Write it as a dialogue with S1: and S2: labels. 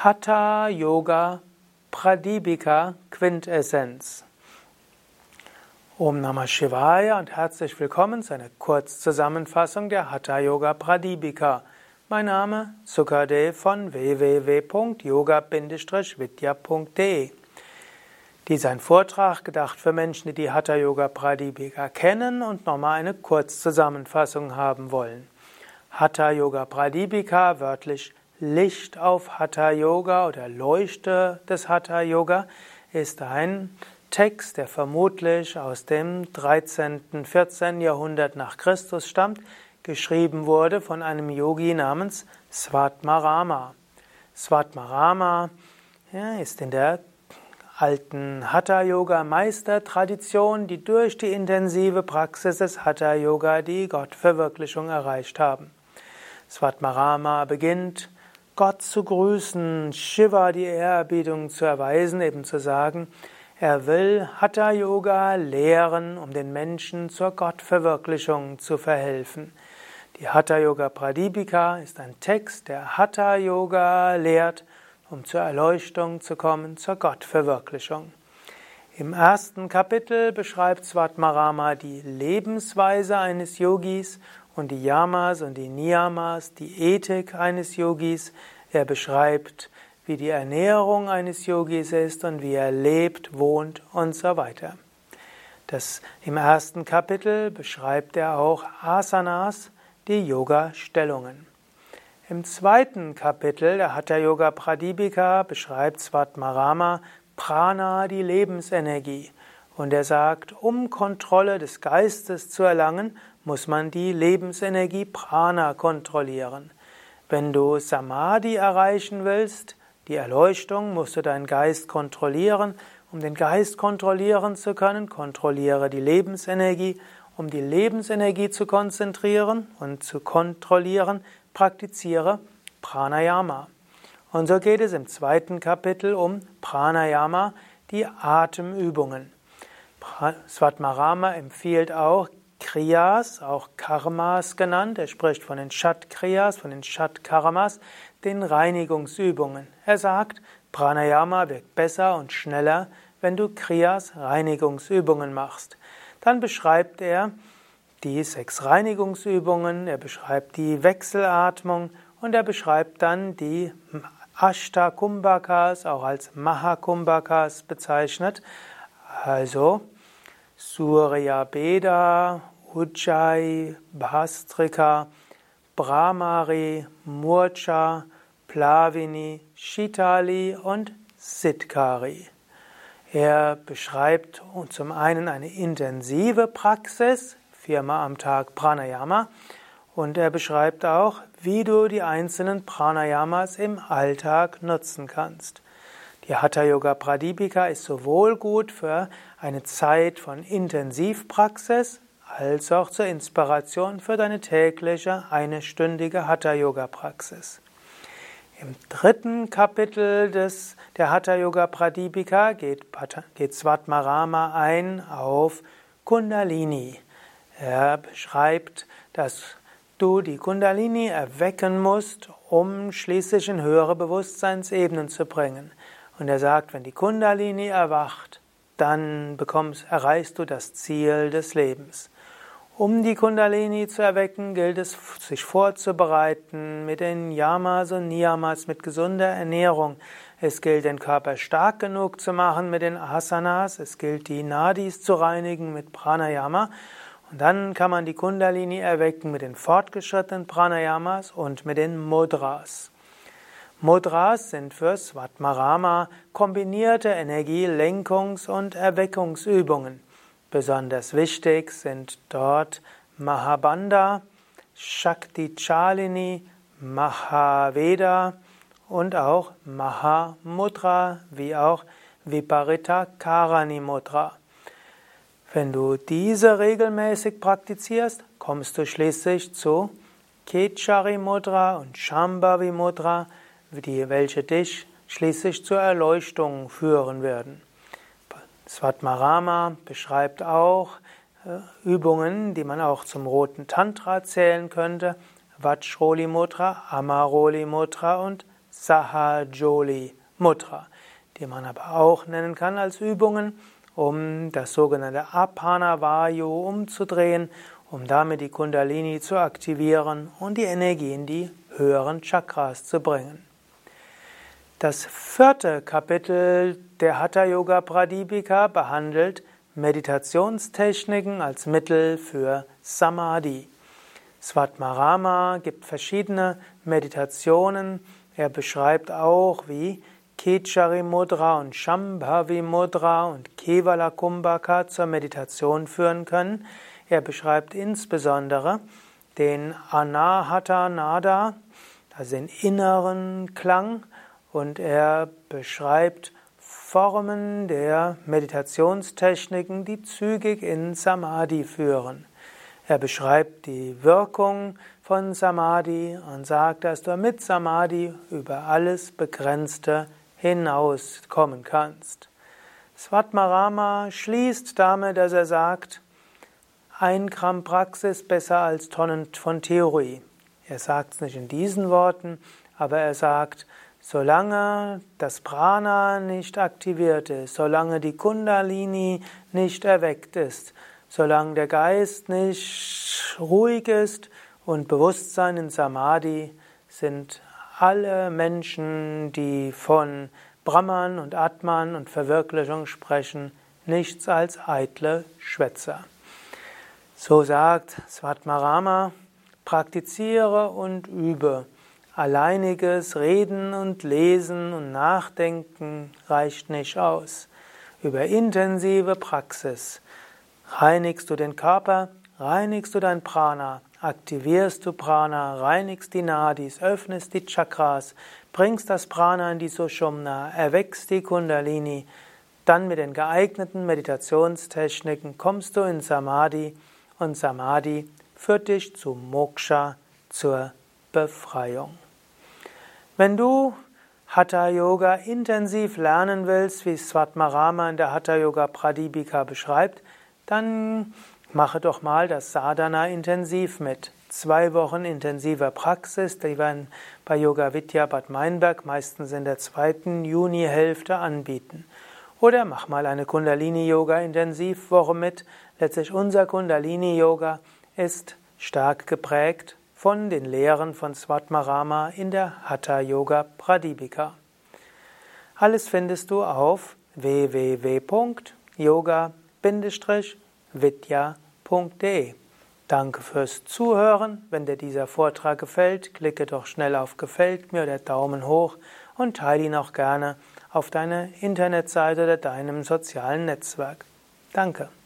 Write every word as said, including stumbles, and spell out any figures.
S1: Hatha Yoga Pradipika Quintessenz. Om Namah Shivaya und herzlich willkommen zu einer Kurzzusammenfassung der Hatha Yoga Pradipika. Mein Name Sukadev von w w w punkt yoga vidya punkt de. Dies ist ein Vortrag gedacht für Menschen, die die Hatha Yoga Pradipika kennen und nochmal eine Kurzzusammenfassung haben wollen. Hatha Yoga Pradipika, wörtlich Licht auf Hatha Yoga oder Leuchte des Hatha Yoga, ist ein Text, der vermutlich aus dem dreizehnten, vierzehnten Jahrhundert nach Christus stammt, geschrieben wurde von einem Yogi namens Svatmarama. Svatmarama ja, ist in der alten Hatha-Yoga-Meistertradition, die durch die intensive Praxis des Hatha-Yoga die Gottverwirklichung erreicht haben. Svatmarama beginnt, Gott zu grüßen, Shiva die Ehrerbietung zu erweisen, eben zu sagen, er will Hatha-Yoga lehren, um den Menschen zur Gottverwirklichung zu verhelfen. Die Hatha Yoga Pradipika ist ein Text, der Hatha Yoga lehrt, um zur Erleuchtung zu kommen, zur Gottverwirklichung. Im ersten Kapitel beschreibt Svatmarama die Lebensweise eines Yogis und die Yamas und die Niyamas, die Ethik eines Yogis. Er beschreibt, wie die Ernährung eines Yogis ist und wie er lebt, wohnt und so weiter. Das, im ersten Kapitel beschreibt er auch Asanas, die Yoga-Stellungen. Im zweiten Kapitel der Hatha Yoga Pradipika beschreibt Svatmarama Prana, die Lebensenergie. Und er sagt, um Kontrolle des Geistes zu erlangen, muss man die Lebensenergie Prana kontrollieren. Wenn du Samadhi erreichen willst, die Erleuchtung, musst du deinen Geist kontrollieren. Um den Geist kontrollieren zu können, kontrolliere die Lebensenergie. Um die Lebensenergie zu konzentrieren und zu kontrollieren, praktiziere Pranayama. Und so geht es im zweiten Kapitel um Pranayama, die Atemübungen. Svatmarama empfiehlt auch Kriyas, auch Karmas genannt. Er spricht von den Shat-Kriyas, von den Shat-Karmas, den Reinigungsübungen. Er sagt, Pranayama wirkt besser und schneller, wenn du Kriyas, Reinigungsübungen machst. Dann beschreibt er die sechs Reinigungsübungen, er beschreibt die Wechselatmung und er beschreibt dann die Ashtakumbhakas, auch als Mahakumbhakas bezeichnet, also Surya Beda, Ujjayi, Bhastrika, Brahmari, Murcha, Plavini, Shitali und Siddhkari. Er beschreibt zum einen eine intensive Praxis, viermal am Tag Pranayama, und er beschreibt auch, wie du die einzelnen Pranayamas im Alltag nutzen kannst. Die Hatha Yoga Pradipika ist sowohl gut für eine Zeit von Intensivpraxis als auch zur Inspiration für deine tägliche einstündige Hatha Yoga Praxis. Im dritten Kapitel des, der Hatha Yoga Pradipika geht, geht Svatmarama ein auf Kundalini. Er beschreibt, dass du die Kundalini erwecken musst, um schließlich in höhere Bewusstseinsebenen zu bringen. Und er sagt, wenn die Kundalini erwacht, dann bekommst, erreichst du das Ziel des Lebens. Um die Kundalini zu erwecken, gilt es, sich vorzubereiten mit den Yamas und Niyamas, mit gesunder Ernährung. Es gilt, den Körper stark genug zu machen mit den Asanas. Es gilt, die Nadis zu reinigen mit Pranayama. Und dann kann man die Kundalini erwecken mit den fortgeschrittenen Pranayamas und mit den Mudras. Mudras sind für Svatmarama kombinierte Energie-Lenkungs- und Erweckungsübungen. Besonders wichtig sind dort Mahabandha, Shakti Chalini, Mahaveda und auch Mahamudra, wie auch Viparita Karani Mudra. Wenn du diese regelmäßig praktizierst, kommst du schließlich zu Khechari Mudra und Shambhavi Mudra, die, welche dich schließlich zur Erleuchtung führen werden. Svatmarama beschreibt auch äh, Übungen, die man auch zum roten Tantra zählen könnte, Vajroli Mudra, Amaroli Mudra und Sahajoli Mudra, die man aber auch nennen kann als Übungen, um das sogenannte Apana Vayu umzudrehen, um damit die Kundalini zu aktivieren und die Energie in die höheren Chakras zu bringen. Das vierte Kapitel der Hatha Yoga Pradipika behandelt Meditationstechniken als Mittel für Samadhi. Svatmarama gibt verschiedene Meditationen. Er beschreibt auch, wie Khechari Mudra und Shambhavi Mudra und Kevala Kumbhaka zur Meditation führen können. Er beschreibt insbesondere den Anahata Nada, also den inneren Klang, und er beschreibt Formen der Meditationstechniken, die zügig in Samadhi führen. Er beschreibt die Wirkung von Samadhi und sagt, dass du mit Samadhi über alles Begrenzte hinauskommen kannst. Svatmarama schließt damit, dass er sagt, ein Gramm Praxis besser als Tonnen von Theorie. Er sagt es nicht in diesen Worten, aber er sagt, solange das Prana nicht aktiviert ist, solange die Kundalini nicht erweckt ist, solange der Geist nicht ruhig ist und Bewusstsein in Samadhi, sind alle Menschen, die von Brahman und Atman und Verwirklichung sprechen, nichts als eitle Schwätzer. So sagt Svatmarama, praktiziere und übe. Alleiniges Reden und Lesen und Nachdenken reicht nicht aus. Über intensive Praxis reinigst du den Körper, reinigst du dein Prana, aktivierst du Prana, reinigst die Nadis, öffnest die Chakras, bringst das Prana in die Sushumna, erweckst die Kundalini. Dann mit den geeigneten Meditationstechniken kommst du in Samadhi und Samadhi führt dich zu Moksha, zur Befreiung. Wenn du Hatha Yoga intensiv lernen willst, wie Svatmarama in der Hatha Yoga Pradipika beschreibt, dann mache doch mal das Sadhana intensiv mit. Zwei Wochen intensiver Praxis, die werden bei Yoga Vidya Bad Meinberg meistens in der zweiten Junihälfte anbieten. Oder mach mal eine Kundalini-Yoga-Intensivwoche mit. Letztlich unser Kundalini-Yoga ist stark geprägt von den Lehren von Svatmarama in der Hatha Yoga Pradipika. Alles findest du auf w w w punkt yoga vidya punkt de. Danke fürs Zuhören. Wenn dir dieser Vortrag gefällt, klicke doch schnell auf Gefällt mir oder Daumen hoch und teile ihn auch gerne auf deiner Internetseite oder deinem sozialen Netzwerk. Danke.